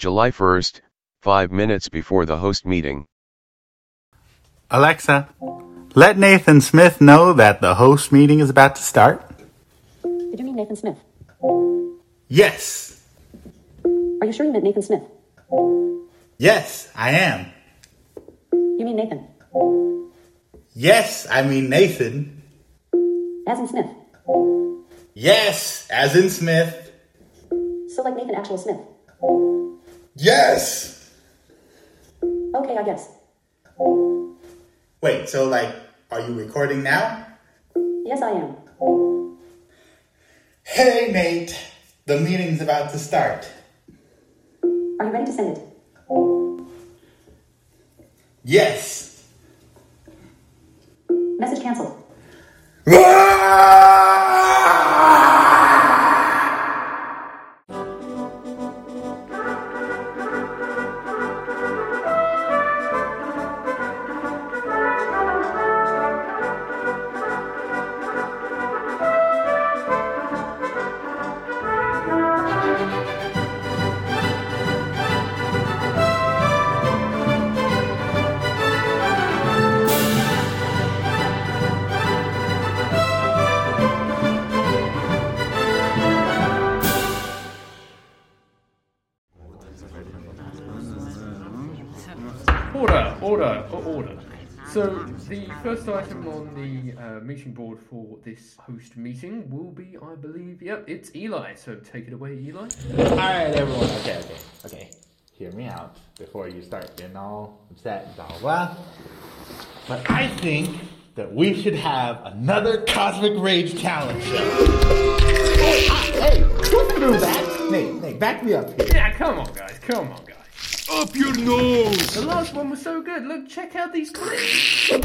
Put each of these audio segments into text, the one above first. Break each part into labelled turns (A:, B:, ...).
A: July 1st, 5 minutes before the host meeting.
B: Alexa, let Nathan Smith know that the host meeting is about to start.
C: Did you mean Nathan Smith?
B: Yes.
C: Are you sure you meant Nathan Smith?
B: Yes, I am.
C: You mean Nathan?
B: Yes, I mean Nathan.
C: As in Smith?
B: Yes, as in Smith.
C: So like Nathan actual Smith?
B: Yes.
C: Okay, I guess.
B: Wait, so are you recording now?
C: Yes, I am.
B: Hey, Nate. The meeting's about to start.
C: Are you ready to send it?
B: Yes.
C: Message canceled.
D: Order. So, the first item on the meeting board for this host meeting will be, I believe, it's Eli. So, take it away, Eli.
E: Alright, everyone. Okay. Hear me out before you start getting all upset and blah, blah, blah. But I think that we should have another Cosmic Rage talent show. Hey, don't do that. Nate, back me up here.
D: Yeah, come on, guys.
F: Up your nose!
D: The last one was so good. Look, check out these clips.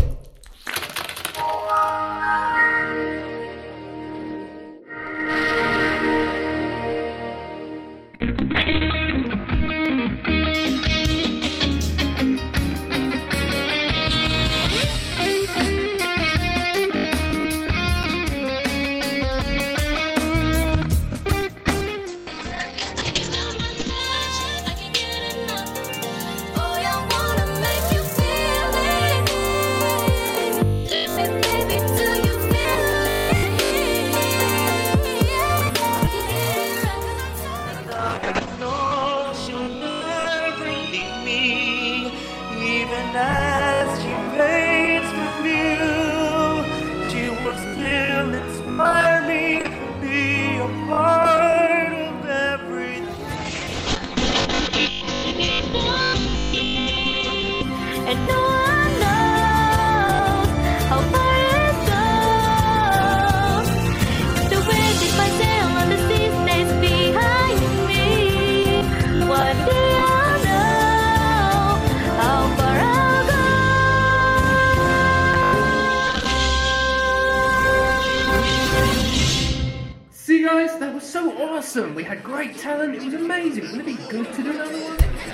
D: Awesome! We had great talent. It was amazing. Wouldn't it be good to do another one?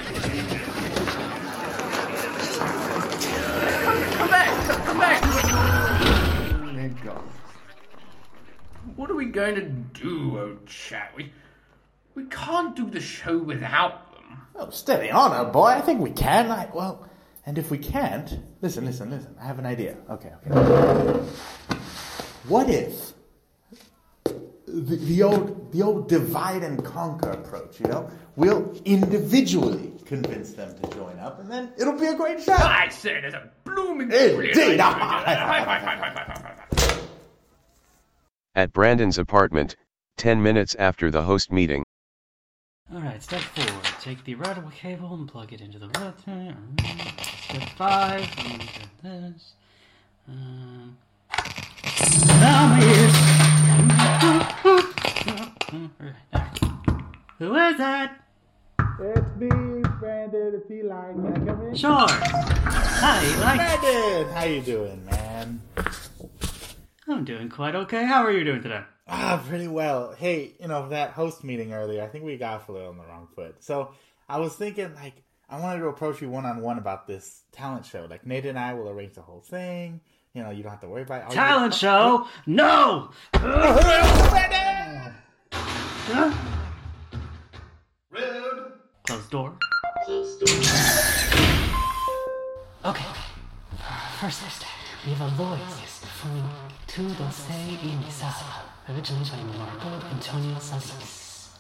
D: Come back! Oh, they're gone. What are we going to do, old chat? We can't do the show without them.
E: Oh, steady on, old boy. I think we can. And if we can't, listen. I have an idea. Okay. What if the old divide and conquer approach, we'll individually convince them to join up, and then it'll be a great show.
D: I say there's a blooming
E: indeed.
A: At Brandon's apartment, 10 minutes after the host meeting.
G: Alright, step 4. Take the routable cable and plug it into the router. Step 5. This. Who is it?
E: It's me, Brandon. It's Eli. Can I come in?
G: Sure. Hi, Eli.
E: Brandon, how you doing, man?
G: I'm doing quite okay. How are you doing today?
E: Pretty well. Hey, that host meeting earlier, I think we got off a little on the wrong foot. So I was thinking, I wanted to approach you one-on-one about this talent show. Nate and I will arrange the whole thing. You don't have to worry about it.
G: Talent show? No!
E: Huh?
F: Rude!
G: Closed door. Okay. First list, we have a Lloyd's list from Tu Doce y Misada, originally by Marco Antonio Sazis.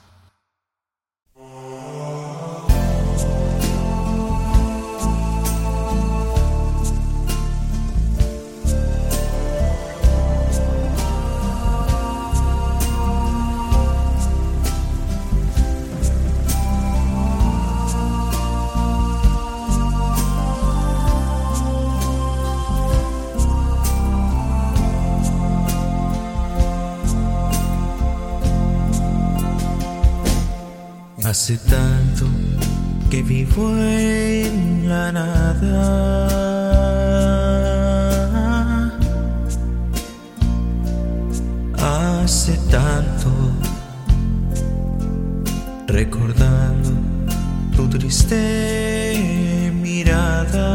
H: Hace tanto que vivo en la nada. Hace tanto recordando tu triste mirada.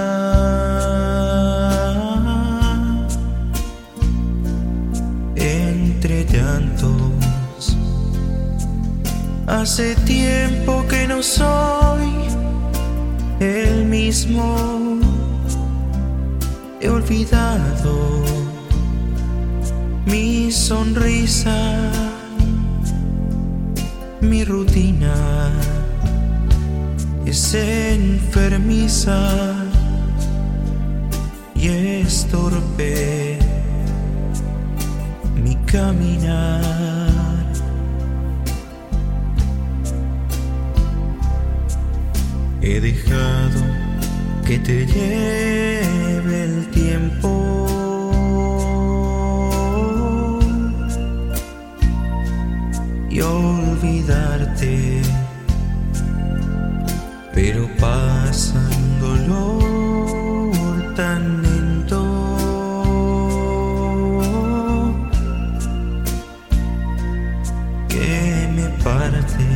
H: Entre llantos. Hace tiempo que no soy el mismo. He olvidado mi sonrisa, mi rutina es enfermiza y es torpe mi caminar. He dejado que te lleve el tiempo y olvidarte, pero pasa un dolor tan lento que me parte.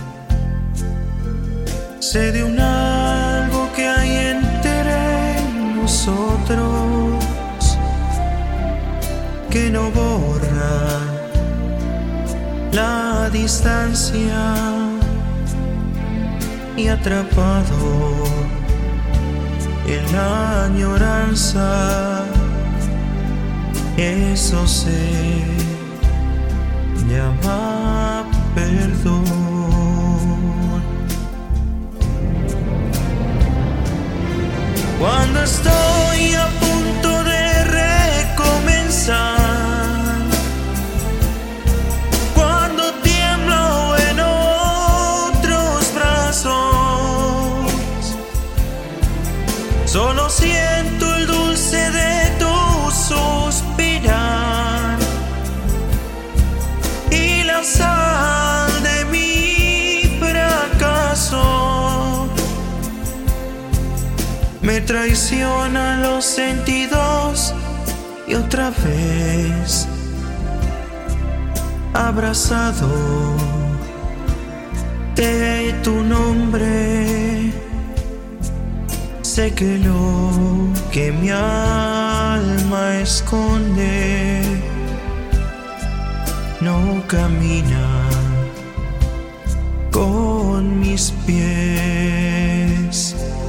H: Sé de un algo que hay entre nosotros que no borra la distancia, y atrapado en la añoranza, eso se llama perdón. Cuando estoy a punto de recomenzar, cuando tiemblo en otros brazos, solo siento el dulce de tu suspirar y la sal de mi fracaso. Me traicionan los sentidos y otra vez abrazado de tu nombre, sé que lo que mi alma esconde no camina con mis pies.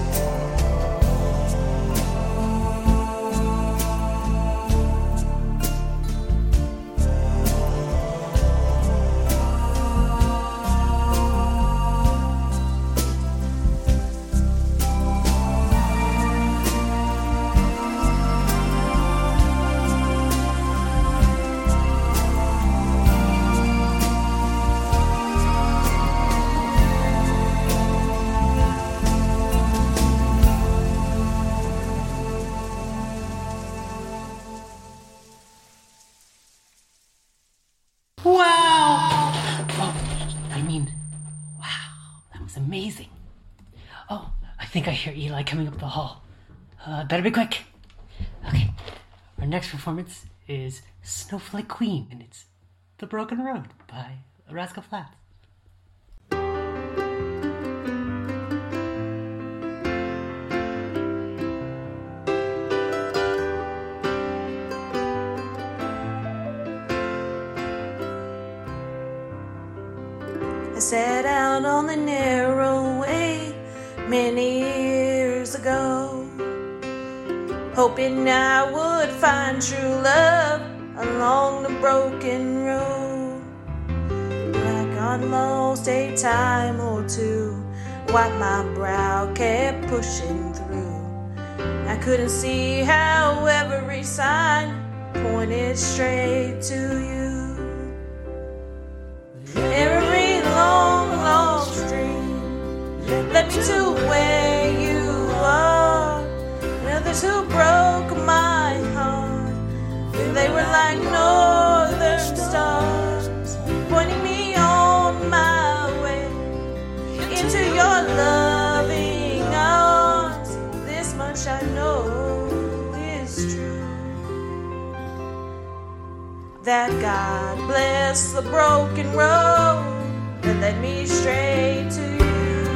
G: Amazing. Oh, I think I hear Eli coming up the hall. Better be quick. Okay, our next performance is Snowflake Queen, and it's The Broken Road by Rascal Flatts.
I: I sat out on the narrow hoping I would find true love along the broken road. But I got lost a time or two, while my brow kept pushing through. I couldn't see how every sign pointed straight to you. Every long, long stream led me to where you are. And others who broke my heart, they were like northern stars, pointing me on my way into your loving arms. This much I know is true, that God bless the broken road that led me straight to you.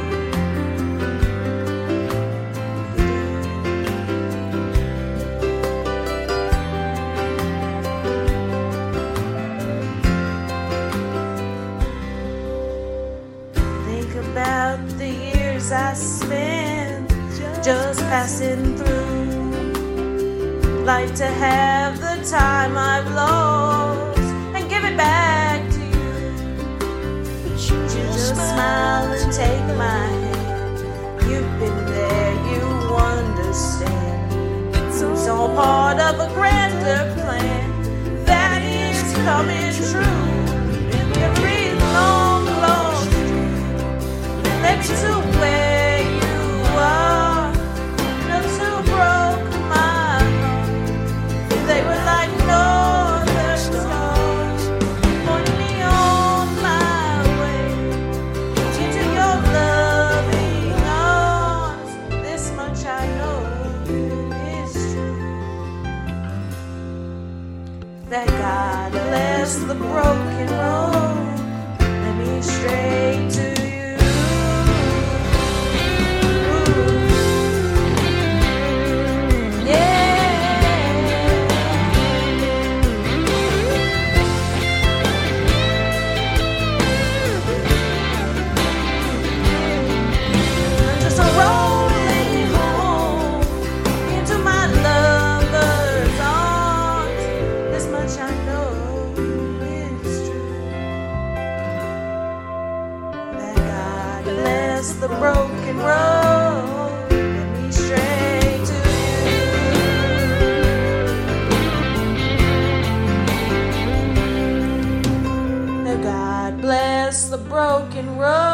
I: Think about the years I spent just passing through. Like to have the time I've lost and give it back to you. You just smile and take my hand. You've been there, you understand. It's all part of a grander plan that is coming true. Every long, long street led me to where you are. Those who broke my heart, they were like northern stars, pointing me on my way into your loving arms. This much I know is true, that God bless the broken road, let me straight to you. The broken road, let me straight to you. Now God bless the broken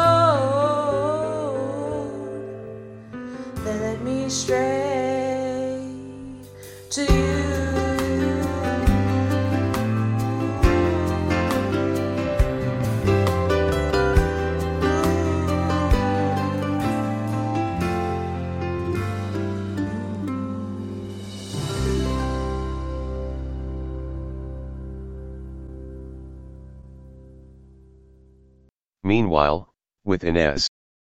I: road that led me straight to you.
A: Meanwhile, with Inez.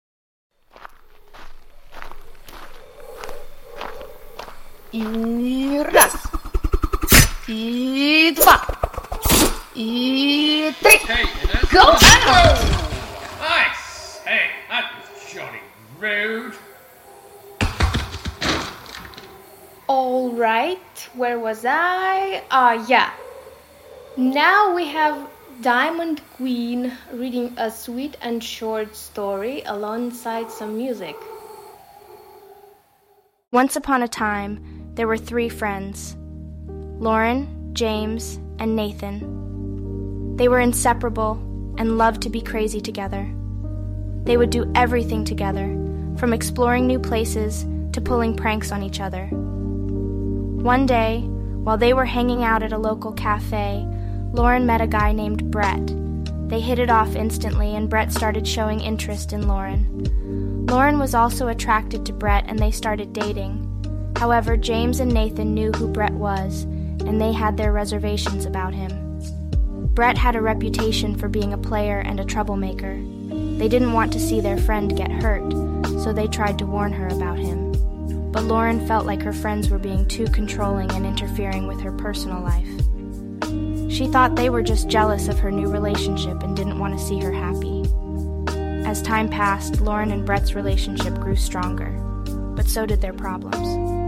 J: И раз, и два, и три.
D: Hey, Inez.
J: Go out!
D: Nice! Hey, that was jolly rude.
J: All right, where was I? Yeah. Now we have Diamond Queen reading a sweet and short story alongside some music.
K: Once upon a time, there were 3 friends, Lauren, James, and Nathan. They were inseparable and loved to be crazy together. They would do everything together, from exploring new places to pulling pranks on each other. One day, while they were hanging out at a local cafe, Lauren met a guy named Brett. They hit it off instantly, and Brett started showing interest in Lauren. Lauren was also attracted to Brett, and they started dating. However, James and Nathan knew who Brett was, and they had their reservations about him. Brett had a reputation for being a player and a troublemaker. They didn't want to see their friend get hurt, so they tried to warn her about him. But Lauren felt like her friends were being too controlling and interfering with her personal life. She thought they were just jealous of her new relationship and didn't want to see her happy. As time passed, Lauren and Brett's relationship grew stronger, but so did their problems.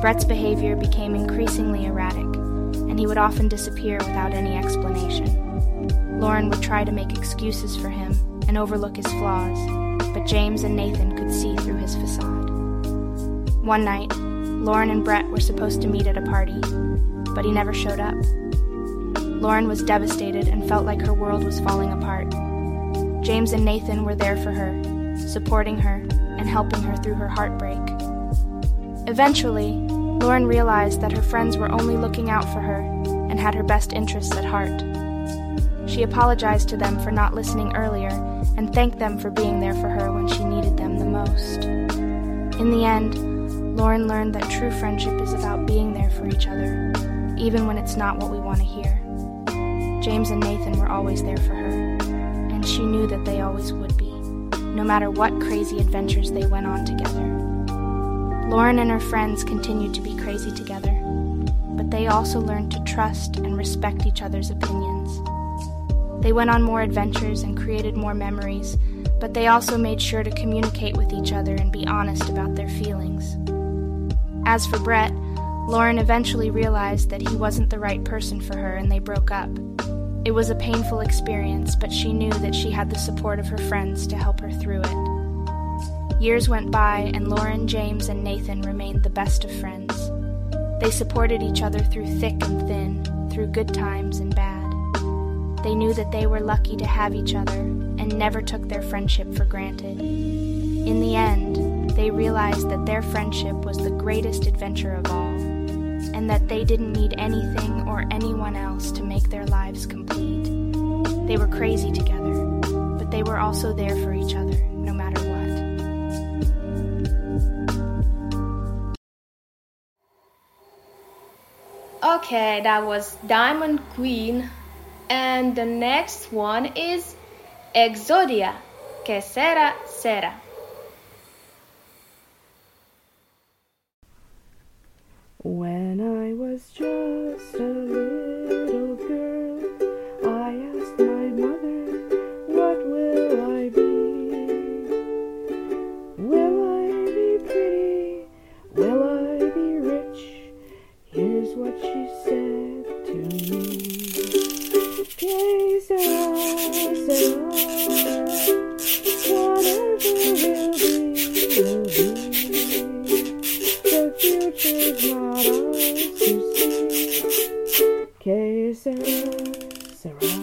K: Brett's behavior became increasingly erratic, and he would often disappear without any explanation. Lauren would try to make excuses for him and overlook his flaws, but James and Nathan could see through his facade. One night, Lauren and Brett were supposed to meet at a party, but he never showed up. Lauren was devastated and felt like her world was falling apart. James and Nathan were there for her, supporting her and helping her through her heartbreak. Eventually, Lauren realized that her friends were only looking out for her and had her best interests at heart. She apologized to them for not listening earlier and thanked them for being there for her when she needed them the most. In the end, Lauren learned that true friendship is about being there for each other, even when it's not what we want to hear. James and Nathan were always there for her, and she knew that they always would be, no matter what crazy adventures they went on together. Lauren and her friends continued to be crazy together, but they also learned to trust and respect each other's opinions. They went on more adventures and created more memories, but they also made sure to communicate with each other and be honest about their feelings. As for Brett, Lauren eventually realized that he wasn't the right person for her and they broke up. It was a painful experience, but she knew that she had the support of her friends to help her through it. Years went by, and Lauren, James, and Nathan remained the best of friends. They supported each other through thick and thin, through good times and bad. They knew that they were lucky to have each other and never took their friendship for granted. In the end, they realized that their friendship was the greatest adventure of all, and that they didn't need anything or anyone else to make their lives complete. They were crazy together, but they were also there for each other, no matter what.
J: Okay, that was Diamond Queen. And the next one is Exodia, que sera, sera.
L: When I was just a little girl, I asked my mother, what will I be? Will I be pretty? Will I be rich? Here's what she said to me. Que sera, sera. Whatever will be, will be. The future's not ours to see. Que sera, sera.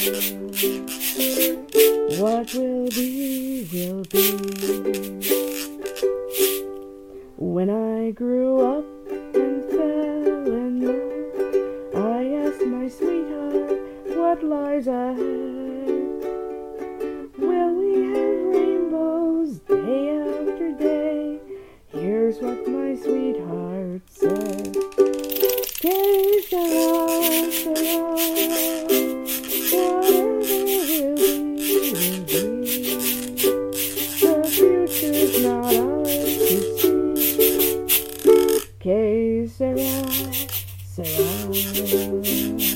L: What will be, will be. When I grew up and fell in love, I asked my sweetheart, what lies ahead? Will we have rainbows day after day? Here's what my sweetheart said. Que sera, sera. Whatever will be. The future's not ours to see. Que sera, sera.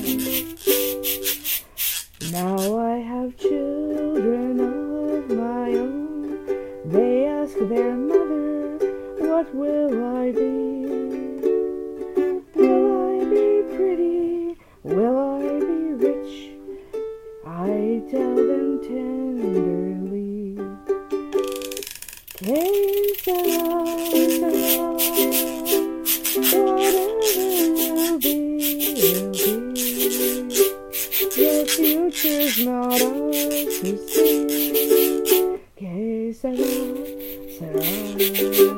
L: Now I have children of my own. They ask their mother, what will I be? Will I be pretty? Will I be rich? I tell them tenderly. Que sera, sera. Whatever will be, will be. The future's not ours to see. Que sera, sera.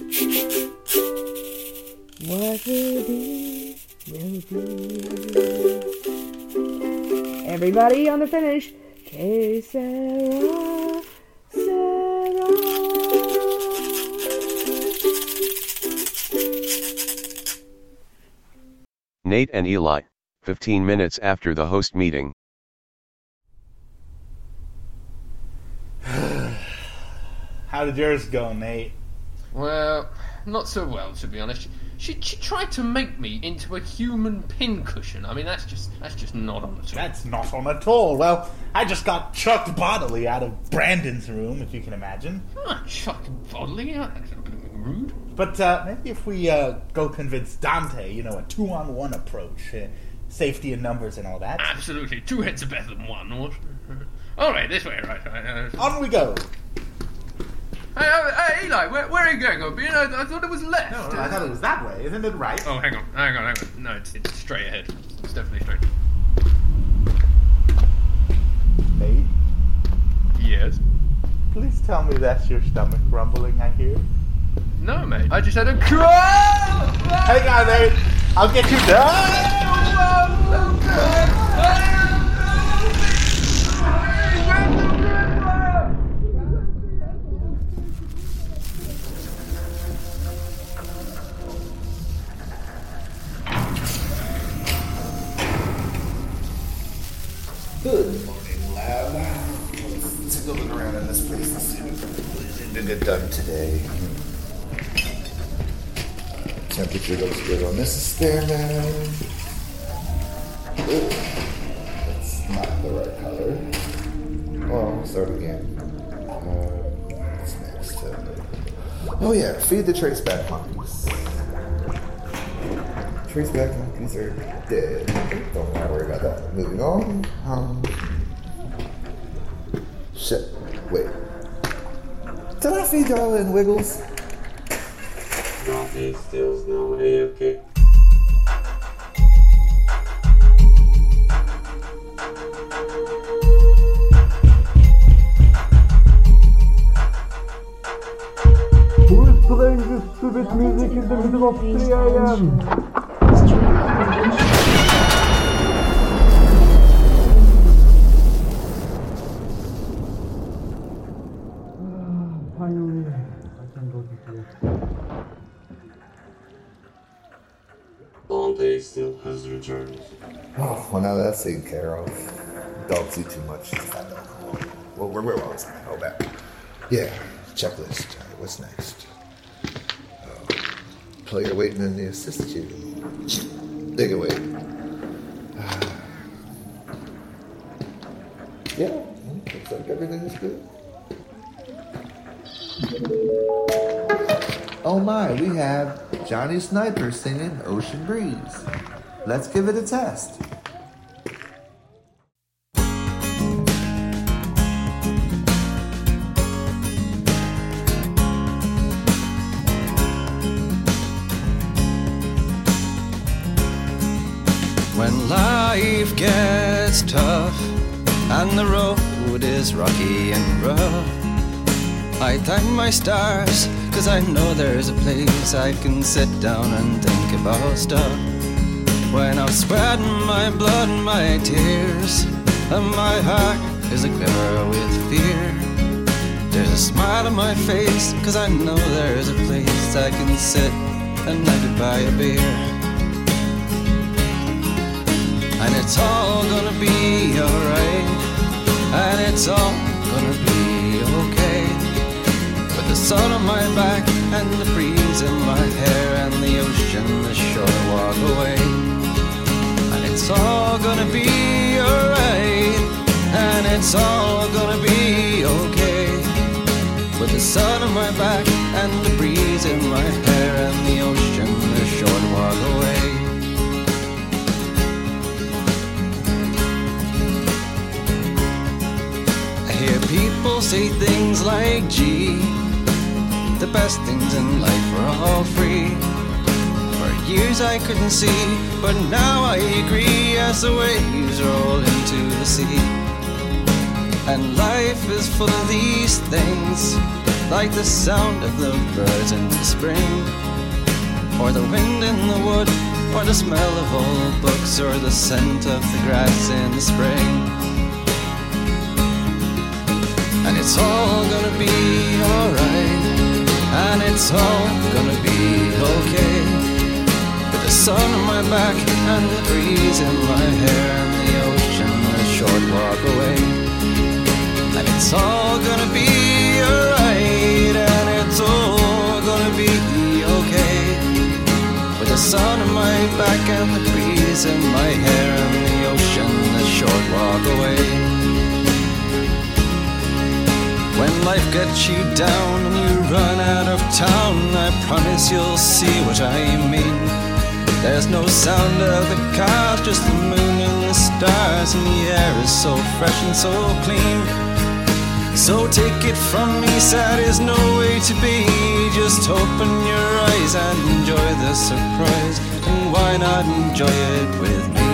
L: What will be, will be. Everybody on the finish. Que sera, sera.
A: Nate and Eli, 15 minutes after the host meeting.
E: How did yours go, Nate?
D: Well, not so well, to be honest. She tried to make me into a human pincushion. I mean, that's just not on at all.
E: That's not on at all. Well, I just got chucked bodily out of Brandon's room, if you can imagine.
D: Chucked bodily? rude.
E: But maybe if we go convince Dante, a 2-on-1 approach, safety in numbers and all that.
D: Absolutely. 2 heads are better than 1. What? All right, this way, right.
E: On we go.
D: Hey, Eli, where are you going, Obi? I thought it was left.
E: No, I thought it was that way. Isn't it right?
D: Oh, hang on. No, it's straight ahead. It's definitely straight.
E: Nate?
D: Yes?
E: Please tell me that's your stomach rumbling, I hear.
D: No, mate. I just had a crawl!
E: Hang on, Nate. I'll get you done.
M: Good morning, lab. Let's take a look around in this place and see what we need to get done today. Temperature looks good on this experiment. Ooh, that's not the right color. Oh, I'll start again. What's next? Oh yeah, feed the traceback monkeys. Traceback monkeys are dead. Don't worry about that. Moving on. Shit. Wait. Did I feed y'all in Wiggles?
N: Nothing still's no okay.
O: Who is playing this stupid music in the middle of 3 a.m.? Finally, I can go to sleep.
N: Dante still has returned.
M: Oh, well now that's taken care of. Dogs eat too much. Well, where was I? Oh, back. Yeah, checklist. All right, what's next? Player waiting in the assist queue. They can wait. Yeah, looks like everything is good. Oh my, we have Johnny Sniper singing Ocean Breeze. Let's give it a test.
P: When life gets tough and the road is rocky and rough, I thank my stars, 'cause I know there's a place I can sit down and think about stuff. When I'm sweating my blood and my tears, and my heart is a quiver with fear, there's a smile on my face, 'cause I know there's a place I can sit and I could buy a beer. And it's all gonna be alright, and it's all gonna be okay. With the sun on my back and the breeze in my hair and the ocean, the shore walk away. And it's all gonna be alright, and it's all gonna be okay. With the sun on my back and the breeze in my hair and the ocean, the shore walk away. I hear people say things like, gee, the best things in life are all free. For years I couldn't see, but now I agree as the waves roll into the sea. And life is full of these things, like the sound of the birds in the spring, or the wind in the wood, or the smell of old books, or the scent of the grass in the spring. And it's all gonna be alright, and it's all gonna be okay. With the sun on my back and the breeze in my hair and the ocean a short walk away. And it's all gonna be alright, and it's all gonna be okay. With the sun on my back and the breeze in my hair and the ocean a short walk away. When life gets you down and you run out of town, I eyes, you'll see what I mean. There's no sound of the cars, just the moon and the stars, and the air is so fresh and so clean. So take it from me, sad is no way to be. Just open your eyes and enjoy the surprise, and why not enjoy it with me?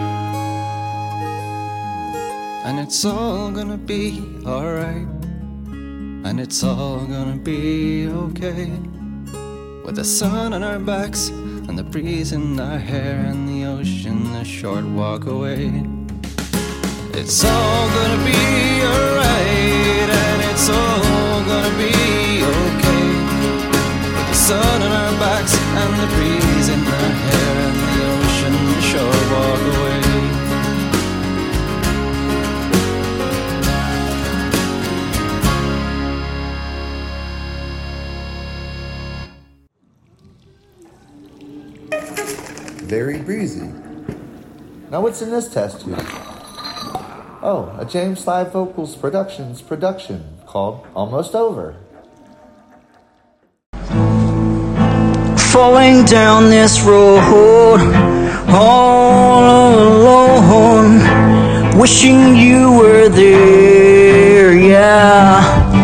P: And it's all gonna be alright, and it's all gonna be okay. With the sun on our backs, and the breeze in our hair, and the ocean a short walk away. It's all gonna be alright, and it's all gonna be okay. With the sun on our backs, and the breeze in our hair, and the ocean a short walk away.
M: Very breezy.
E: Now what's in this test tube? Oh, a James Live Vocals Productions production called Almost Over.
H: Falling down this road all alone, wishing you were there, yeah.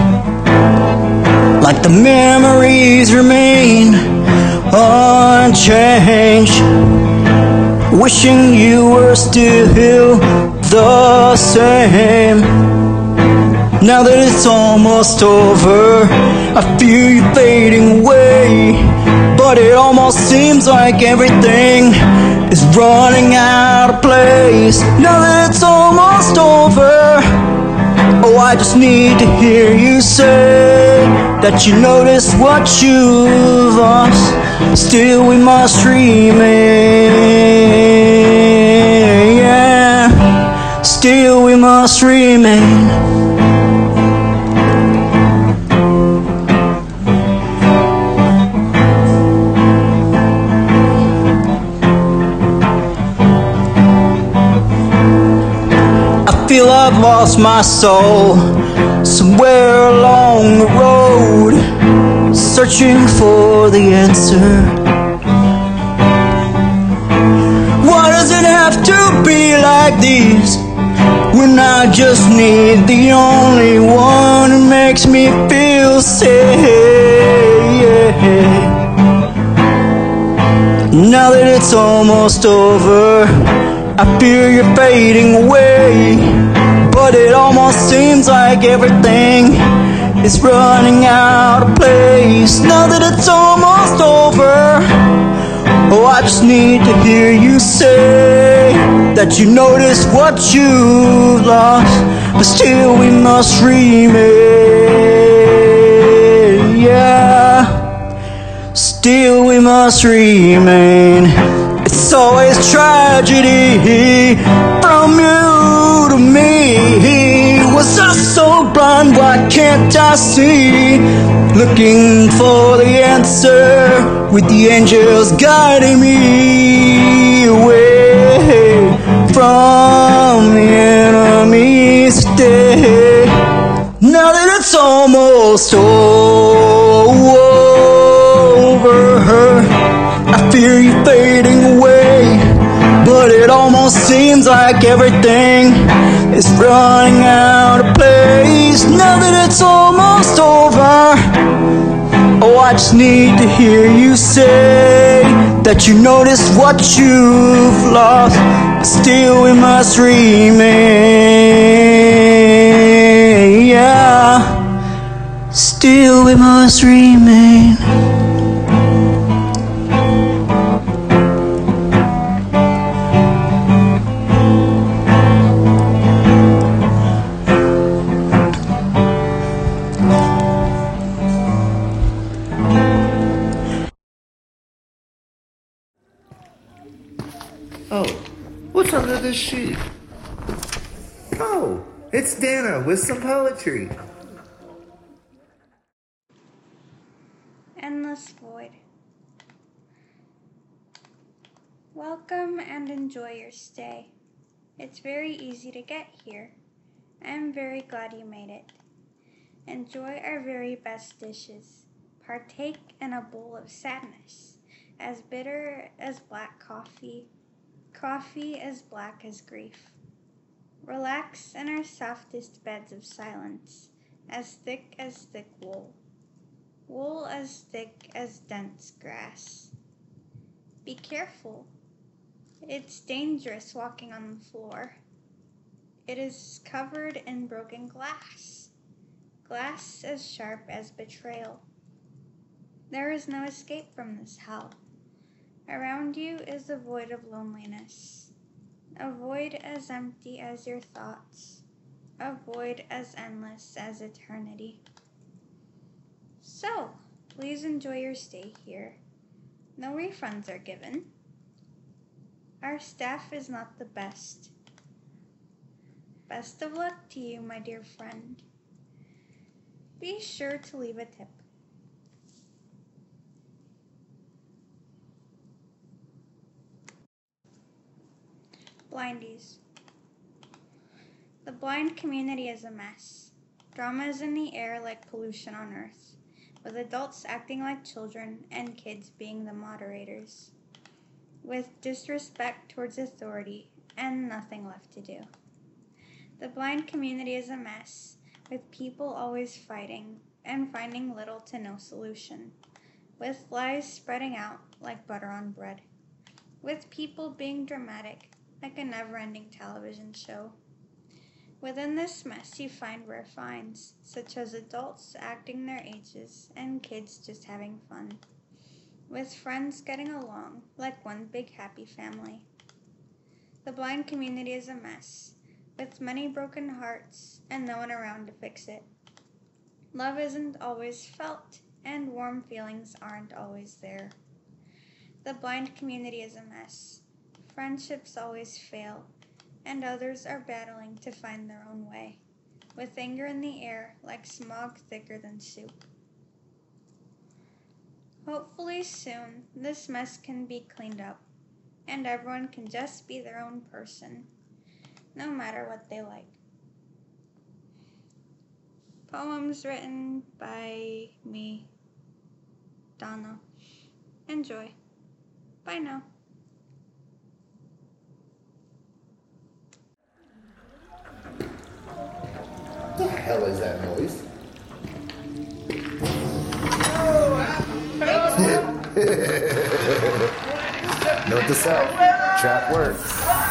H: Like the memories remain unchanged, wishing you were still the same. Now that it's almost over, I feel you fading away, but it almost seems like everything is running out of place. Now that it's almost over, oh, I just need to hear you say that you notice what you've lost. Still we must remain, yeah. Still we must remain. I feel I've lost my soul somewhere along the road, searching for the answer. Why does it have to be like this, when I just need the only one who makes me feel safe? Now that it's almost over, I feel you're fading away, but it almost seems like everything is running out of place. Now that it's almost over, oh, I just need to hear you say that you notice what you've lost, but still we must remain, yeah. Still we must remain. It's always tragedy from you to me. Was I so blind? Why can't I see? Looking for the answer, with the angels guiding me away from the enemies today. Now that it's almost over, I fear you fading away, but it almost seems like everything is running out of place. Now that it's almost over, oh, I just need to hear you say that you notice what you've lost, but still we must remain, yeah. Still we must remain.
E: Oh, what's under this sheet? Oh, it's Dana with some poetry.
Q: Endless Void. Welcome and enjoy your stay. It's very easy to get here. I am very glad you made it. Enjoy our very best dishes. Partake in a bowl of sadness, as bitter as black coffee, coffee as black as grief. Relax in our softest beds of silence, as thick wool, wool as thick as dense grass. Be careful. It's dangerous walking on the floor. It is covered in broken glass, glass as sharp as betrayal. There is no escape from this hell. Around you is a void of loneliness, a void as empty as your thoughts, a void as endless as eternity. So, please enjoy your stay here. No refunds are given. Our staff is not the best. Best of luck to you, my dear friend. Be sure to leave a tip. Blindies. The blind community is a mess. Drama is in the air like pollution on earth, with adults acting like children and kids being the moderators, with disrespect towards authority and nothing left to do. The blind community is a mess, with people always fighting and finding little to no solution, with lies spreading out like butter on bread, with people being dramatic like a never-ending television show. Within this mess you find rare finds, such as adults acting their ages and kids just having fun, with friends getting along like one big happy family. The blind community is a mess, with many broken hearts and no one around to fix it. Love isn't always felt, and warm feelings aren't always there. The blind community is a mess. Friendships always fail, and others are battling to find their own way, with anger in the air like smog thicker than soup. Hopefully soon, this mess can be cleaned up, and everyone can just be their own person, no matter what they like. Poems written by me, Donna. Enjoy. Bye now.
M: What the hell is that noise? Note to self, trap works.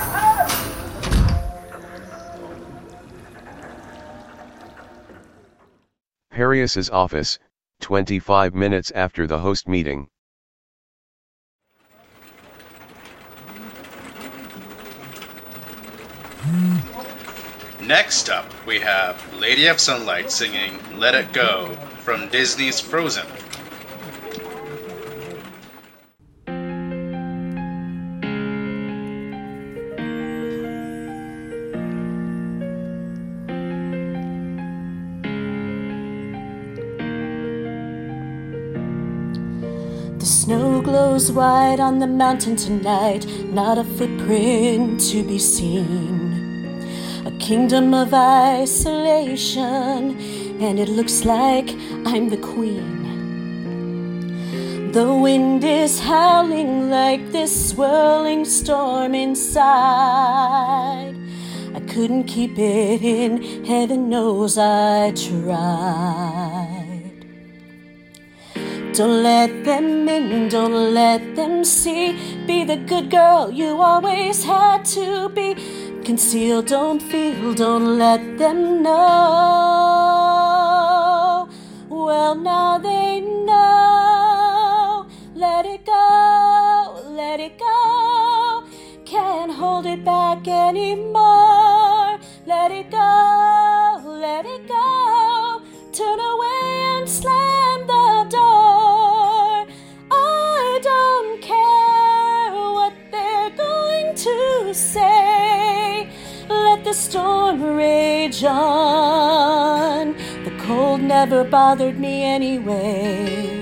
A: Perius's office, 25 minutes after the host meeting.
B: Next up, we have Lady of Sunlight singing Let It Go from Disney's Frozen.
R: The snow glows white on the mountain tonight, not a footprint to be seen. A kingdom of isolation, and it looks like I'm the queen. The wind is howling like this swirling storm inside. I couldn't keep it in, heaven knows I tried. Don't let them in, don't let them see. Be the good girl you always had to be. Conceal, don't feel, don't let them know. Well, now they know. Let it go, let it go. Can't hold it back anymore. Let it go, let it go. Turn away and slam the door. I don't care what they're going to say. Let the storm rage on. The cold never bothered me anyway.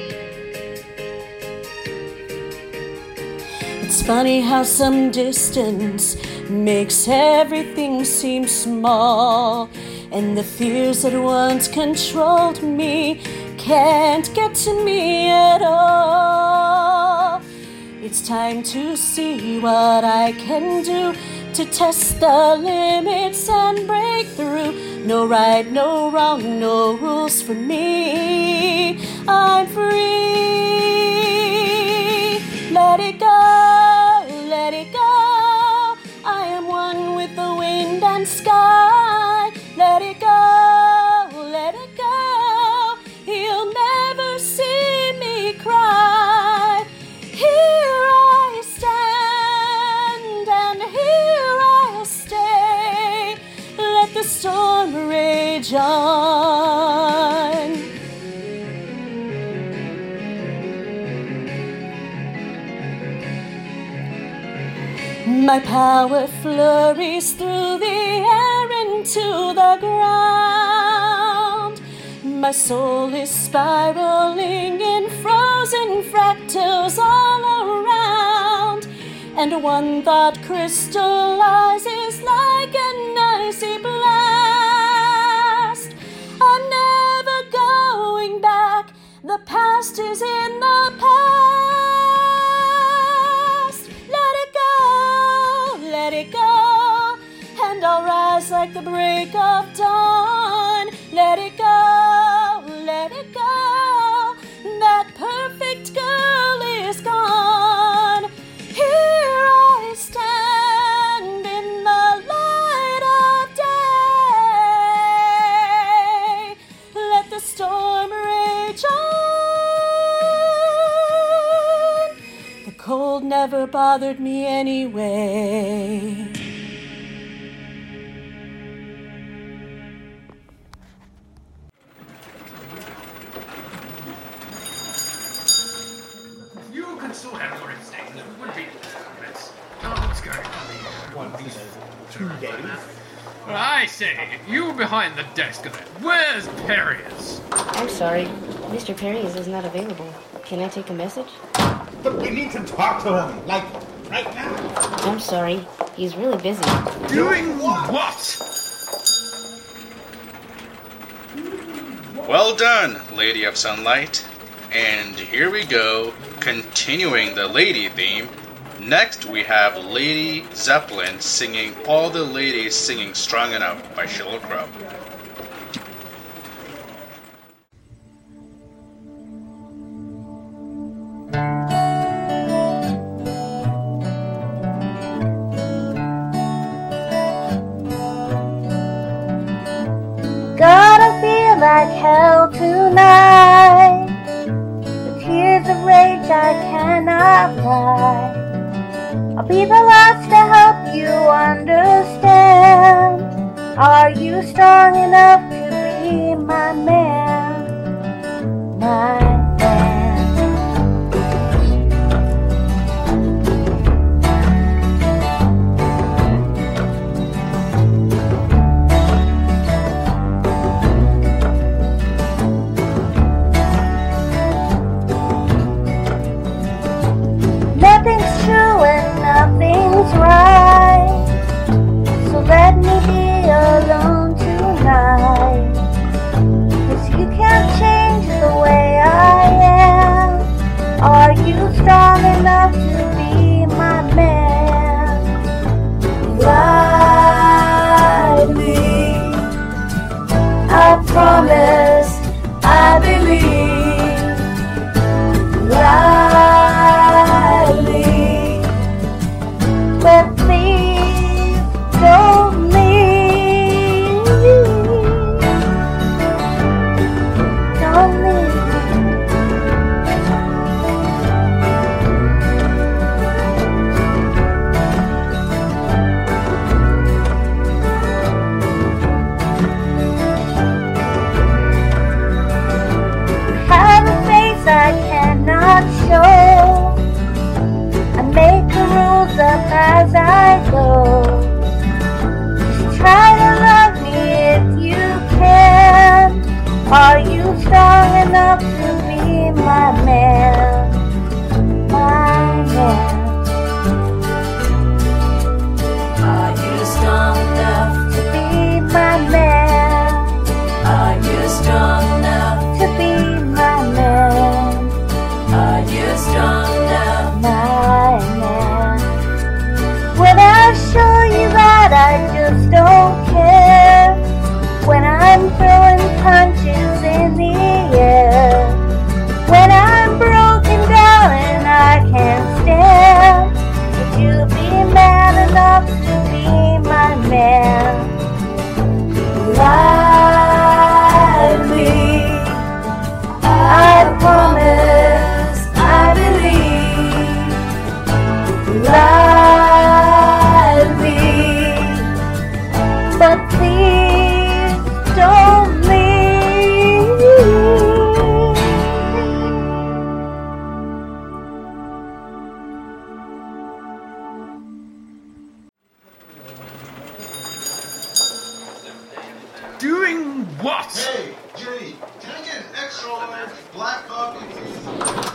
R: It's funny how some distance makes everything seem small, and the fears that once controlled me can't get to me at all. It's time to see what I can do to test the limits and break through. No right, no wrong, no rules for me. I'm free. Let it go, let it go. I am one with the wind and sky. Let it go, let it go. You'll never see me cry. Here I stand and here I'll stay. Let the storm rage on. My power flurries through the air into the ground. My soul is spiraling in frozen fractals all around. And one thought crystallizes like an icy blast. I'm never going back. The past is in the past. Let it go, let it go. And I'll rise like the break of dawn. Let it go, let it go. That perfect girl is gone. Here I stand in the light of day. Let the storm rage on. The cold never bothered me anyway.
D: You can still have your things. It would be minutes. Oh, what's going on here?
E: 1 minute, 2 days.
D: Well, I say, you behind the desk there. Where's Perrius?
S: I'm sorry. Mr. Perrius is not available. Can I take a message?
E: But we need to talk to him, like, right now.
S: I'm sorry. He's really busy.
D: Doing what?
B: Well done, Lady of Sunlight. And here we go, continuing the lady theme. Next we have Lady Zeppelin singing All the Ladies Singing Strong Enough by Sheryl Crow.
T: Gonna feel like hell tonight. The tears of rage I cannot hide. I'll be the last to help you understand. Are you strong enough to be my man? My man. Nothing's true and nothing's right. So let me be alone tonight. 'Cause you can't change the way I am. Are you strong enough to be my man? Lightly, I promise, I believe. Lightly, but please don't leave. Don't leave.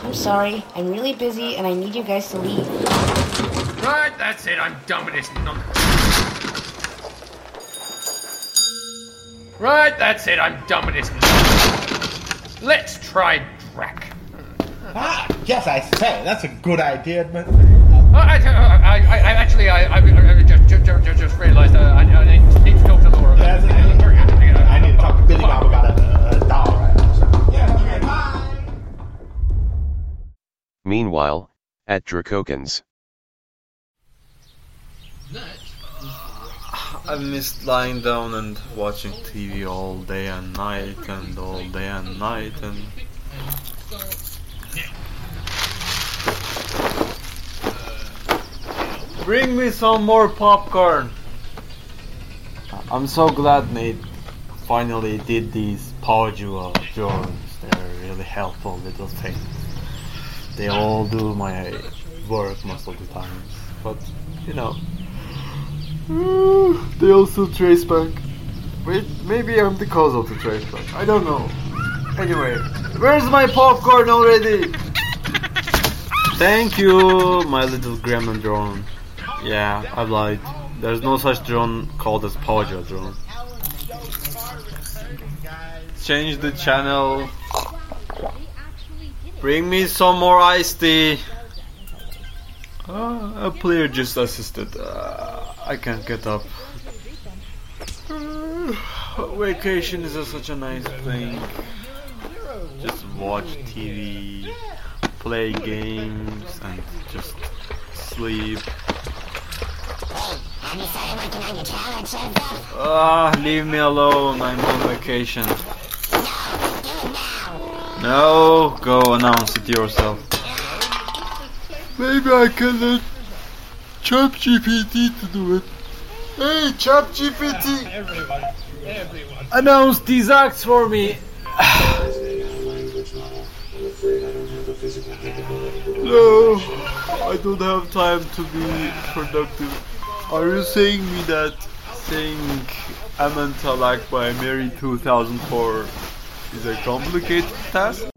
S: I'm sorry. I'm really busy and I need you guys to leave.
D: Right, that's it. I'm done with this nonsense. Right, that's it. I'm done with this nonsense. Let's try Drac.
E: Yes, I say. That's a good idea, but...
D: I just realised I need to talk to Laura.
E: I need to talk to Billy Bob about a doll right now. So.
A: Meanwhile, at Dracokins.
N: I've missed lying down and watching TV all day and night and all day and night and... Bring me some more popcorn! I'm so glad Nate finally did these Paw Jewel drawings. They're really helpful little things. They all do my work most of the time. But, you know... they also trace back. Wait, maybe I'm the cause of the trace back. I don't know. Anyway, where's my popcorn already? Thank you, my little grandma drone. Yeah, I lied. There's no such drone called as Paw Jewel drone. Change the channel. Bring me some more iced tea. A player just assisted. I can't get up. Vacation is such a nice thing. Just watch TV, play games, and just sleep. Leave me alone. I'm on vacation. No, go announce it yourself. Maybe I can let ChatGPT to do it. Hey, ChatGPT! Everyone. Announce these acts for me. No, I don't have time to be productive. Are you saying me that saying Amanta like by Mary 2004 is a complicated task?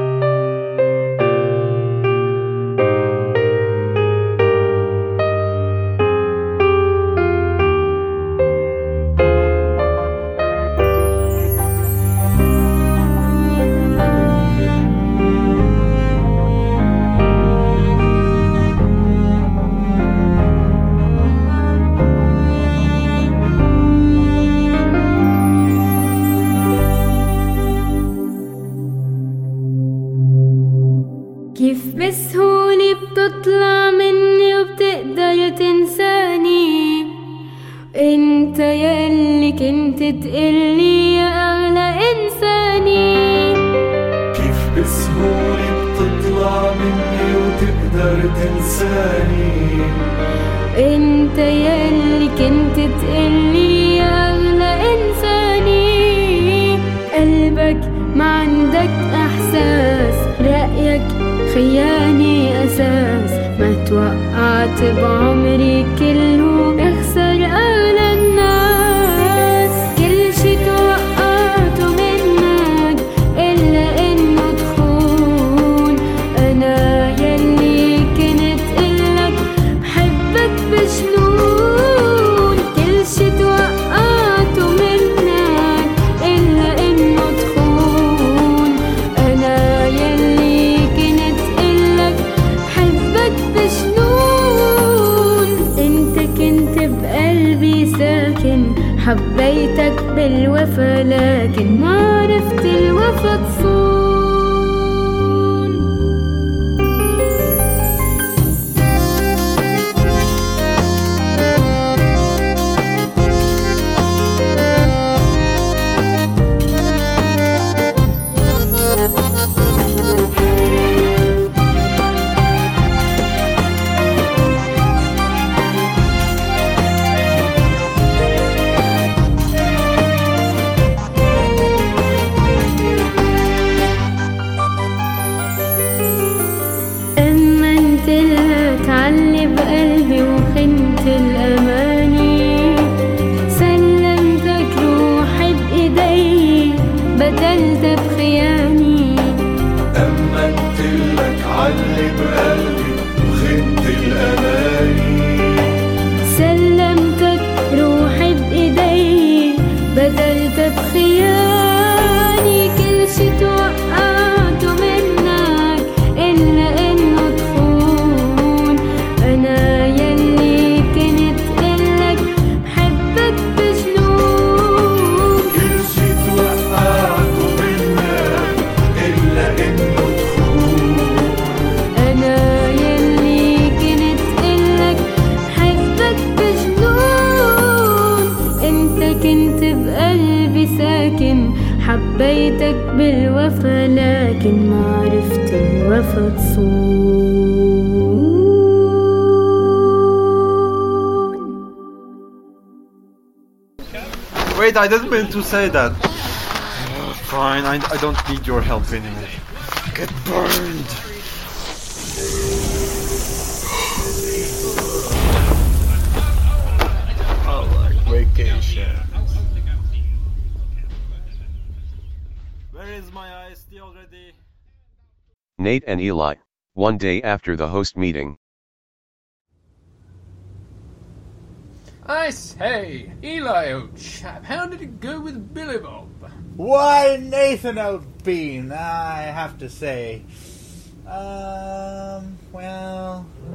U: كيف بسهولة بتطلع مني وبتقدر تنساني انت ياللي كنت تقلي يا اغلى انساني
V: كيف بسهولة بتطلع مني وتقدر تنساني
U: انت ياللي كنت تقلي يا اغلى انساني قلبك ما عندك احساس رأيك خياني أساس ما توقعت بعمري كله اخسر أغلى الناس كل شي توقعته منك إلا إنه تخون أنا يلي كنت قلك بحبك بجنون كل شي توقعته منك إلا إنه تخون أنا يلي كنت قلك بحبك بجنون انت
V: علق بقلبي وخنت الأماني.
U: سلمتك روحي بإيدي بدلت بخيالي، كل شي توقعته منك إلا إنه تخون. أنا يلي كنت قلك بحبك بجنون،
V: كل شي توقعته منك إلا إنه تخون.
U: أنا يلي كنت قلك بحبك بجنون. انت كنت بقلبي ساكن، حبيتك بالوفا لكن ما عرفت الوفا تصون.
N: Wait, I didn't mean to say that. Fine, I don't need your help anymore. Get burned. I like vacations. Where is my iced tea already?
A: Nate and Eli, one day after the host meeting.
D: I say, Eli, old chap, how did it go with Billy Bob?
E: Why, Nathan O'Bean, I have to say, well...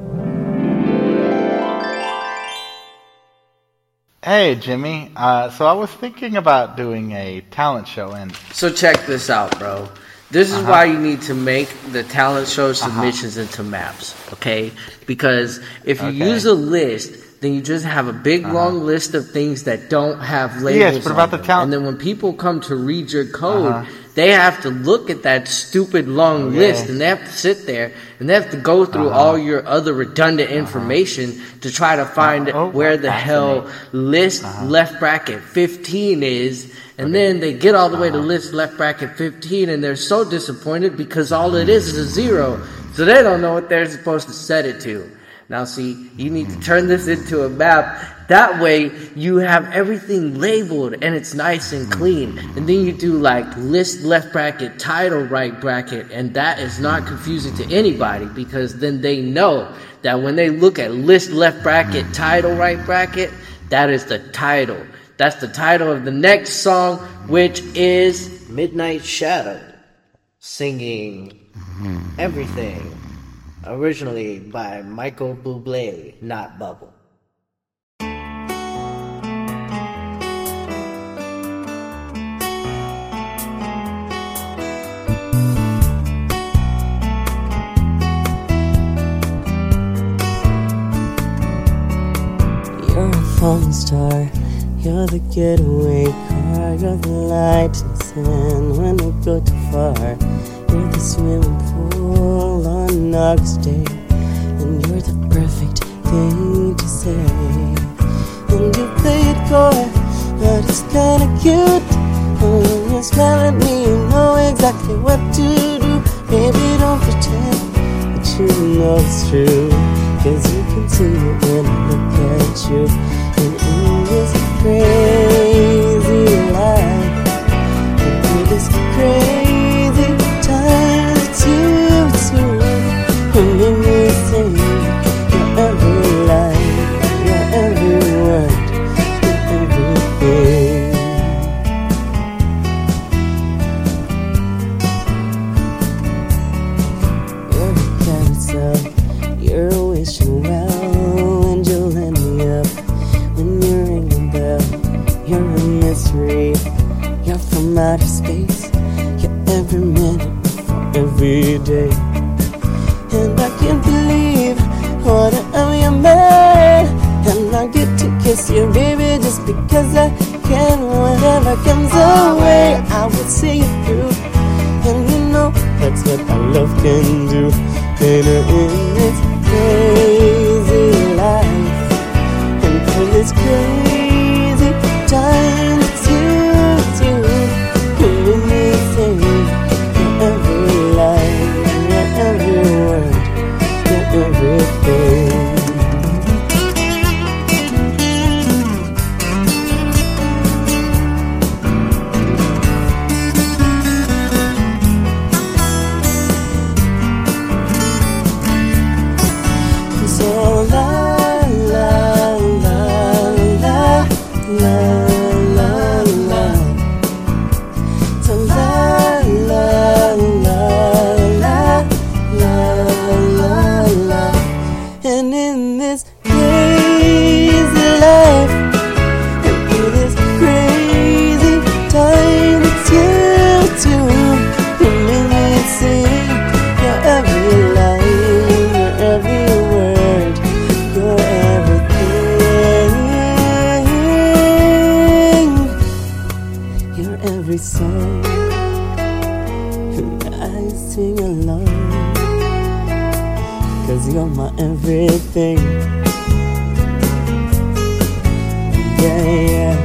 E: Hey, Jimmy, so I was thinking about doing a talent show and...
C: So check this out, bro. This is why you need to make the talent show submissions into maps, okay? Because if you use a list, then you just have a big long list of things that don't have labels.
E: Yes, but about
C: on
E: the
C: them.
E: talent...
C: And then when people come to read your code, they have to look at that stupid long list, and they have to sit there, and they have to go through all your other redundant information to try to find where the hell list left bracket 15 is. And then they get all the way to list left bracket 15, and they're so disappointed because all it is a 0. So they don't know what they're supposed to set it to. Now see, you need to turn this into a map. That way you have everything labeled and it's nice and clean. And then you do like list left bracket, title right bracket, and that is not confusing to anybody because then they know that when they look at list left bracket, title right bracket, that is the title. That's the title of the next song, which is
F: Midnight Shadow, singing Everything. Originally by Michael Bublé, not Bubble.
W: You're a falling star, you're the getaway car, you're the light in the sand when we go too far. You're the swimming pool on an August day, and you're the perfect thing to say. And you play it coy, but it's kinda cute. And when you smile at me, you know exactly what to do. Baby, don't pretend that you know it's true, 'cause you can see it when I look at you. And in this crazy life, and through this crazy time, it's you, and when you say you're every life, you're every word, you're everything. You're a carousel, you're wishing well, and you'll end me up when you ring the bell. You're a mystery, you're from outer space, you're every minute, every day. And I can't believe whatever you're mad, and I get to kiss you, baby, just because I can. Whatever comes away, I will see you through. And you know that's what our love can do. And in this crazy life, and through this crazy time, it's you. And when we say you're every life, you're every word, you're everything. 'cause you're my everything. Yeah, yeah.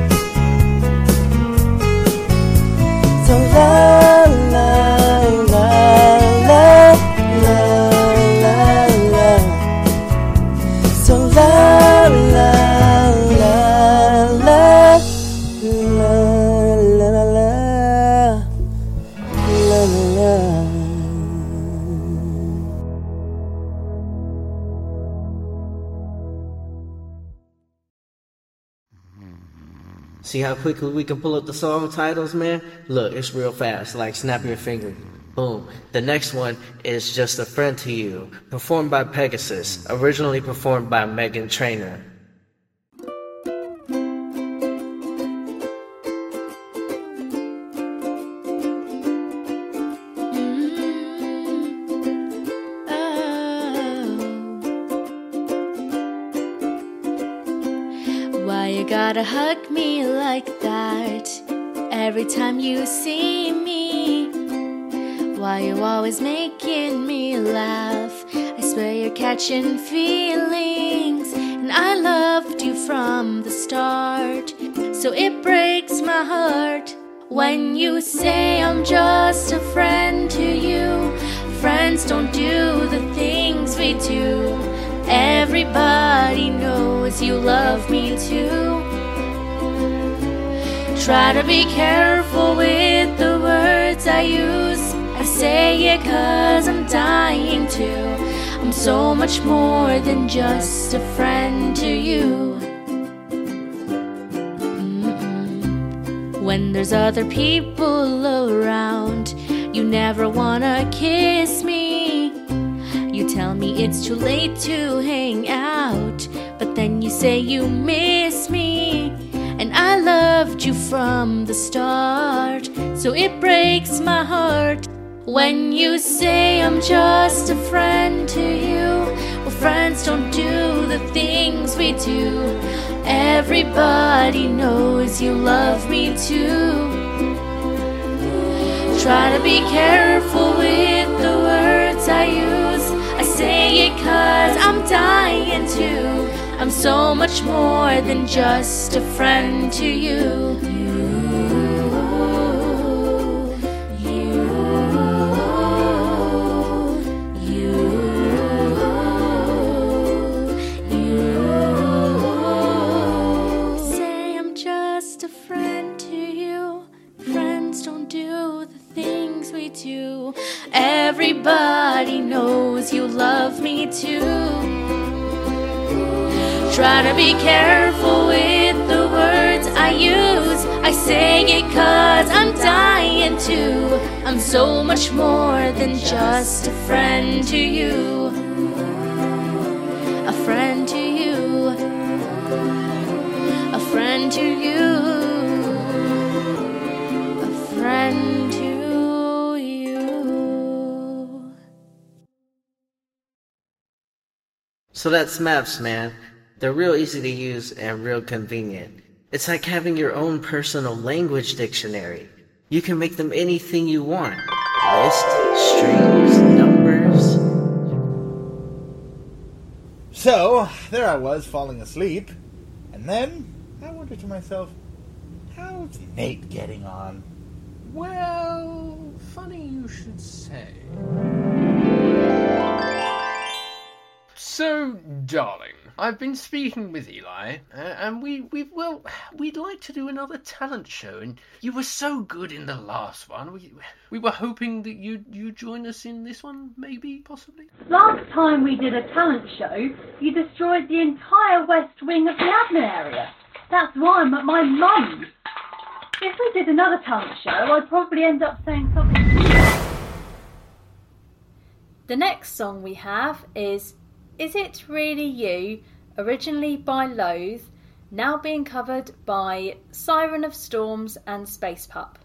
W: So la la la la la la la. So la la la la la la la la la la.
F: See how quickly we can pull up the song titles, man? Look, it's real fast, like snap your finger. Boom. The next one is Just a Friend to You, performed by Pegasus, originally performed by Meghan Trainor.
R: Why you gotta hug me like that every time you see me? Why you always making me laugh? I swear you're catching feelings, and I loved you from the start. So it breaks my heart when you say I'm just a friend to you. Friends don't do the things we do. Everybody knows you love me too. Try to be careful with the words I use. I say it 'cause I'm dying to. I'm so much more than just a friend to you. When there's other people around, you never wanna kiss me. You tell me it's too late to hang out, but then you say you miss me. And I loved you from the start, so it breaks my heart when you say I'm just a friend to you. Well, friends don't do the things we do. Everybody knows you love me too. Try to be careful with the words I use. I say it 'cause I'm dying to. I'm so much more than just a friend to you. Say I'm just a friend to you. Friends don't do the things we do. Everybody knows you love me too. Try to be careful with the words I use. I say it 'cause I'm dying to. I'm so much more than just a friend to you. A friend to you. A friend to you. A friend to you.
F: So that's maps, man. They're real easy to use and real convenient. It's like having your own personal language dictionary. You can make them anything you want. Lists, strings, numbers.
E: So, there I was falling asleep, and then I wondered to myself, how's Nate getting on?
D: Well, funny you should say. So, darling, I've been speaking with Eli, and we'd like to do another talent show, and you were so good in the last one. We were hoping that you'd join us in this one, maybe, possibly?
G: Last time we did a talent show, you destroyed the entire west wing of the admin area. That's why I'm at my mum's. If we did another talent show, I'd probably end up saying something.
I: The next song we have is It Really You?, originally by Loathe, now being covered by Siren of Storms and Space Pup.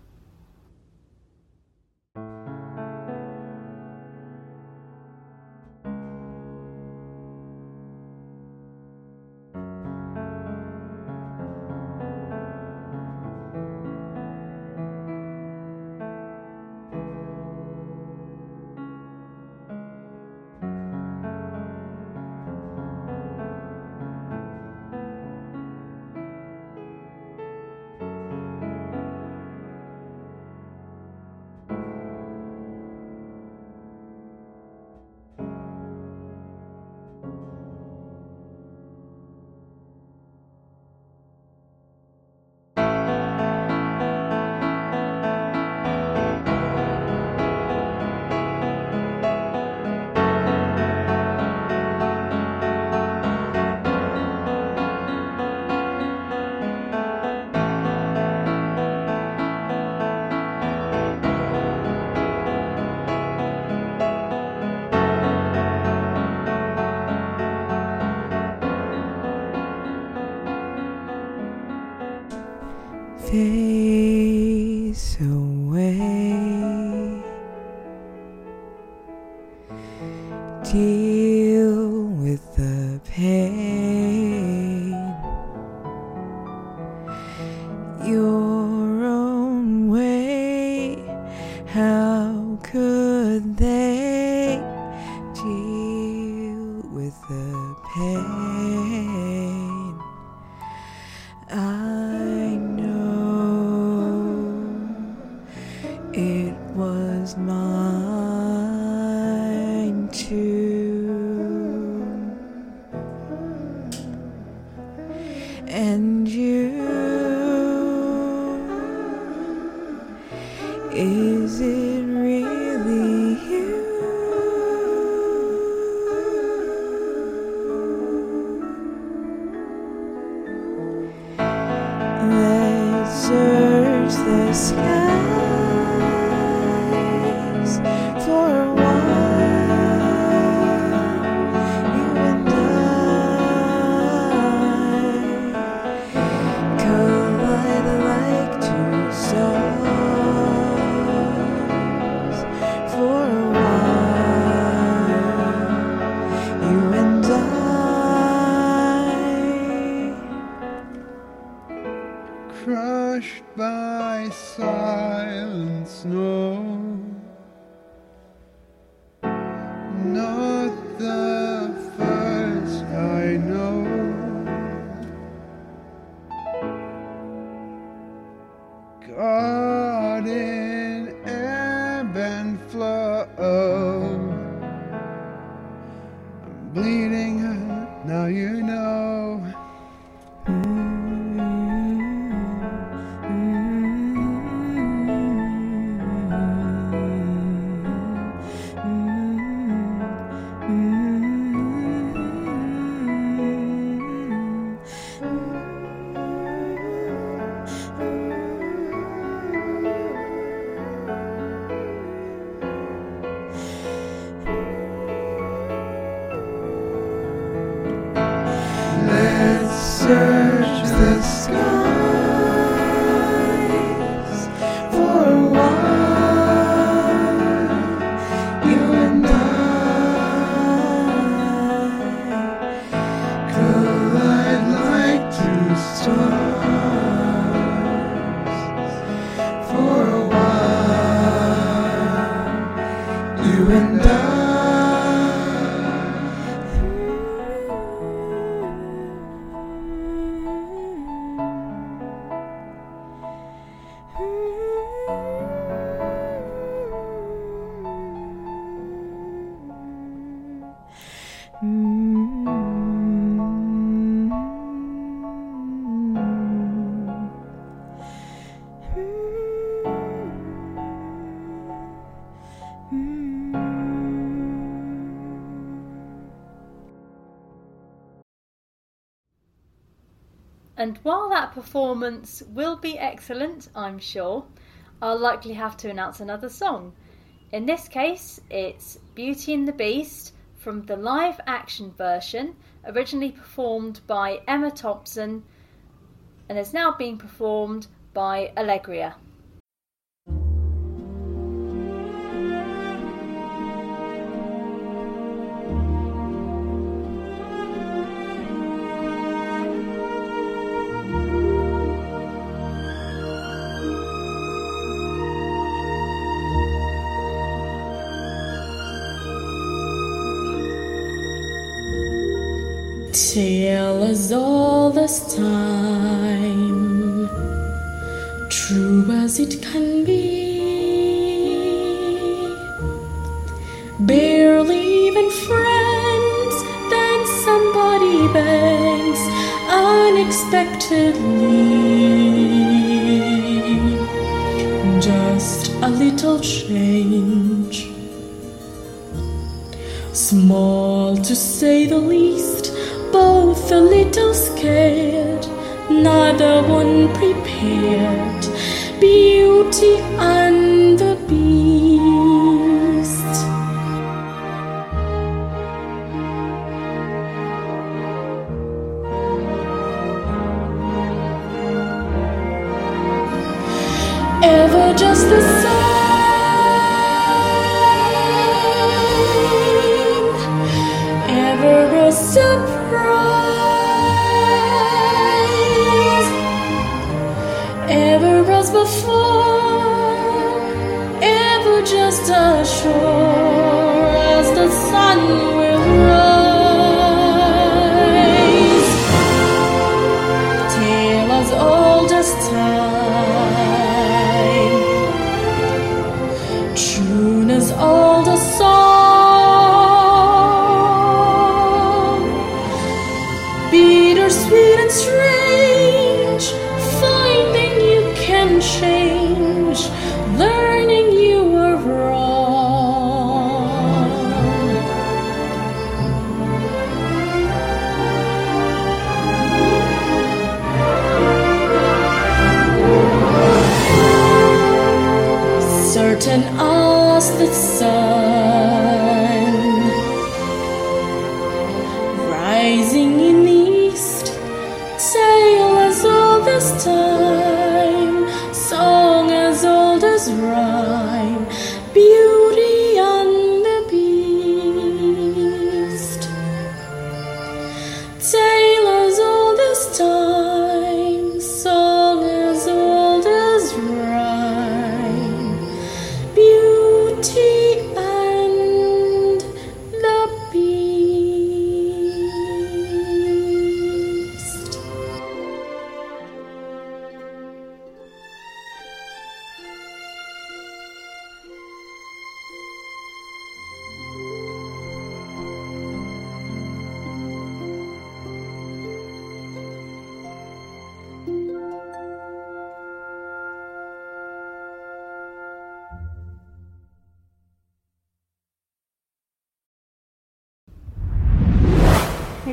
W: deal with the pain your own way. How could they deal with the pain? I know it was mine too, and you, is it really you? Let's search the skies for a while, you and I collide like two stars for a while, you and I.
V: Crushed by silent snow, not the first I know. Caught in ebb and flow, I'm bleeding out, now you know. Let's search the skies for a while, you and I collide like two stars for a while, you and I.
I: And while that performance will be excellent, I'm sure, I'll likely have to announce another song. In this case, it's Beauty and the Beast from the live action version, originally performed by Emma Thompson and is now being performed by Allegria.
R: Tale as all this time, true as it can be. Barely even friends, then somebody bends unexpectedly. Just a little change, small to say the least. Both a little scared, neither one prepared. Beauty and the Beast. Ever just the same,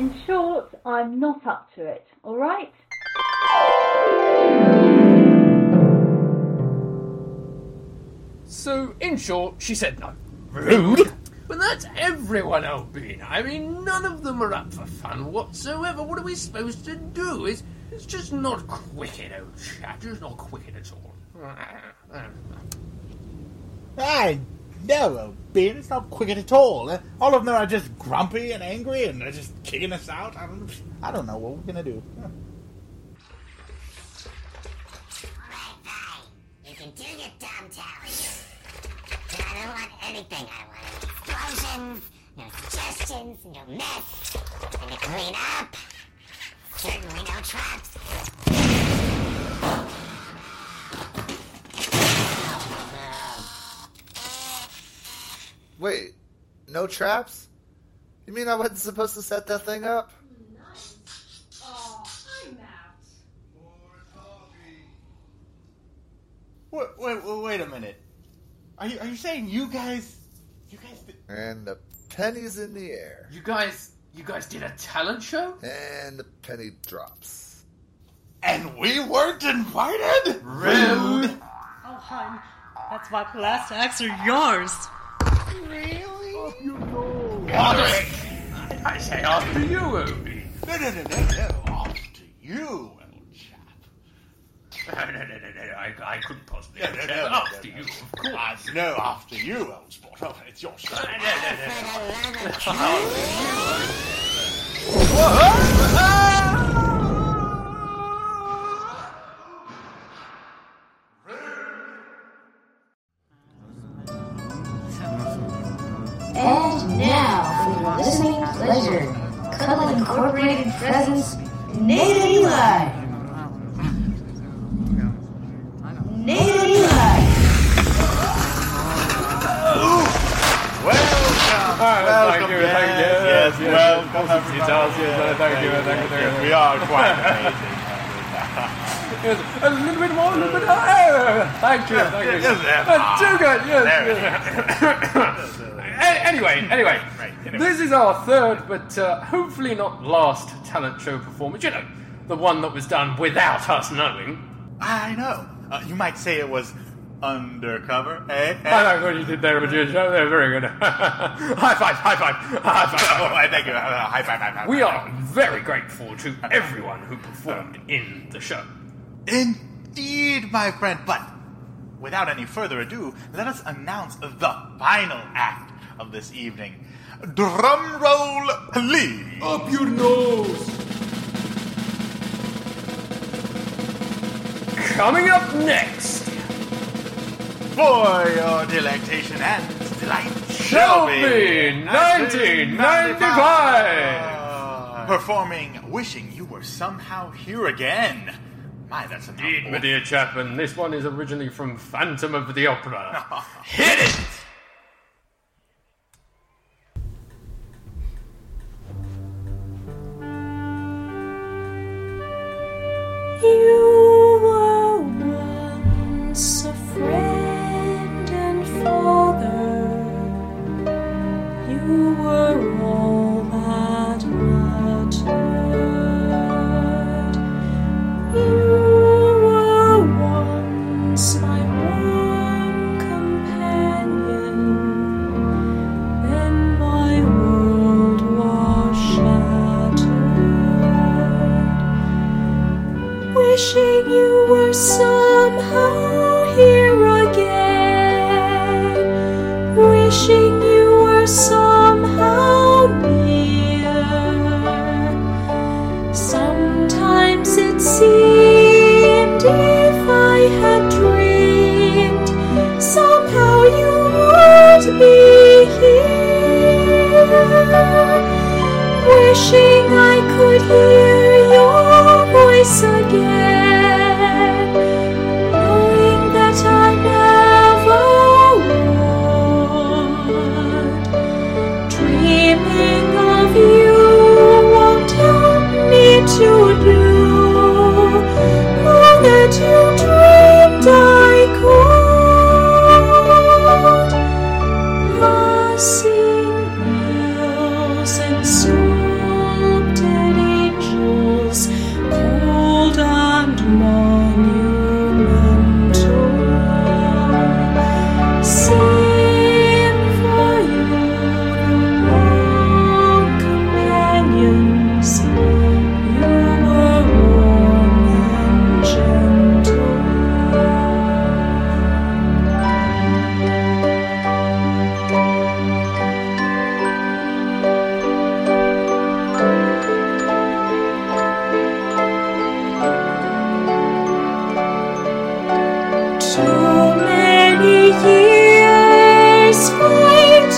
G: In short, I'm not up to it, alright?
D: So, in short, she said no. Rude! But that's everyone, Albina. I mean, none of them are up for fun whatsoever. What are we supposed to do? It's just not quicket, old chap. Just not quicket at all.
E: I know, Ben. It's not quicket at all. All of them are just grumpy and angry, and they're just kicking us out. I don't know what we're gonna do.
J: You can do your dumb towers. But I don't want anything. I want explosions, no suggestions, no mess, and to clean up. Certainly no traps.
M: Wait, no traps? You mean I wasn't supposed to set that thing up?
U: Oh, I'm out.
E: Wait a minute. Are you saying you guys?
M: And the penny's in the air.
D: You guys did a talent show?
M: And the penny drops.
E: And we weren't invited?
D: Rude!
R: Oh, hon, that's why the last acts are yours.
E: Really?
R: Up your nose.
D: I say after you, Obi.
E: No. After you, old chap.
D: No. I couldn't possibly. After you, of course.
E: No, after you, old sport. Oh, it's your show.
U: And now, for your listening pleasure, Cuddle Incorporated presents Nate and Eli. Nate and Eli.
E: Welcome, yes, welcome, everybody. Thank you. We are quite amazing.
D: Yes, a little bit more, a little bit higher. Thank you. Too good. Yes. Anyway, this is our third, but hopefully not last talent show performance. You know, the one that was done without us knowing.
E: I know. You might say it was undercover, eh?
D: I know what you did there, Magician. Very good. High five.
E: Oh, thank you. High five.
D: We are very grateful to everyone who performed in the show.
E: Indeed, my friend. But without any further ado, let us announce the final act of this evening. Drum roll, please.
U: Up your nose.
D: Coming up next,
E: for your delectation and delight,
D: Shelby 1995,
E: performing "Wishing You Were Somehow Here Again." My, that's a
D: indeed, my dear Chapman. This one is originally from Phantom of the Opera.
E: Hit it!
R: You were once a friend and father. You were all that mattered. You were once my warm companion. Then my world was shattered. Wishing you were somehow here again. Wishing you were somehow near. Sometimes it seemed if I had dreamed somehow you would be here. Wishing I could hear your voice again, knowing that I never would. Dreaming of you won't help me to do all that you dreamed I could. Passing wheels and sculpted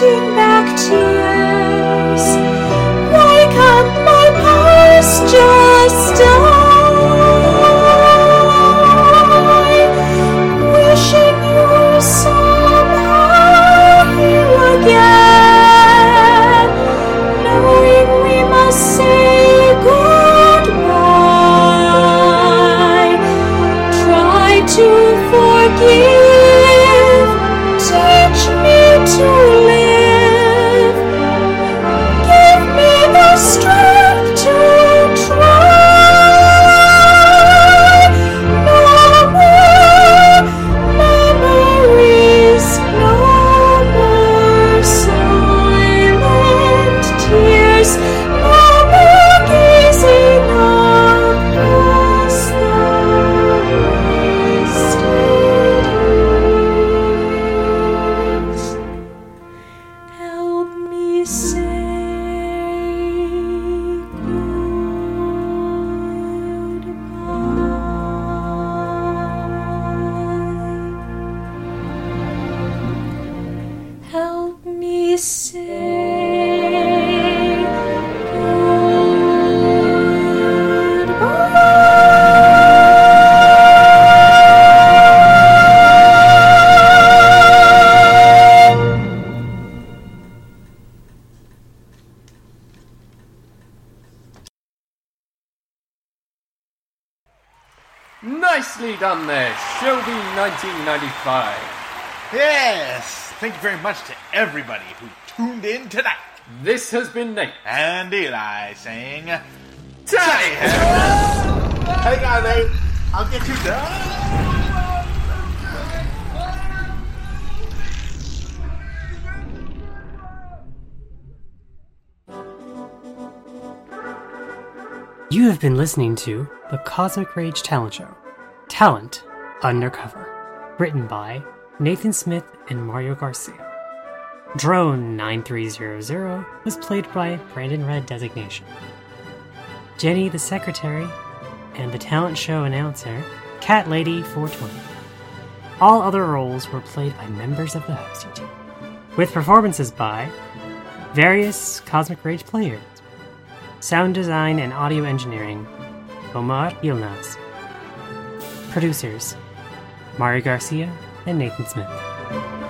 R: holding back tears. Wake up, my powers just die. Wishing you were somehow here again, knowing we must say goodbye. Try to forgive, teach me to live, give me the strength to try. No more memories, no more silent tears, no more gazing across the wasted earth. Help me say goodbye. Help me say
D: Nicely done there, Shelby 1995.
E: Yes! Thank you very much to everybody who tuned in tonight.
D: This has been Nate.
E: And Eli saying,
D: Tally
E: hang on, Nate. I'll get you done.
K: You have been listening to the Cosmic Rage Talent Show, Talent Undercover, written by Nathan Smith and Mario Garcia. Drone 9300 was played by Brandon Red Designation. Jenny the Secretary, and the talent show announcer, Cat Lady 420. All other roles were played by members of the hosting team, with performances by various Cosmic Rage players. Sound design and audio engineering, Omar Yilmaz. Producers, Mario Garcia and Nathan Smith.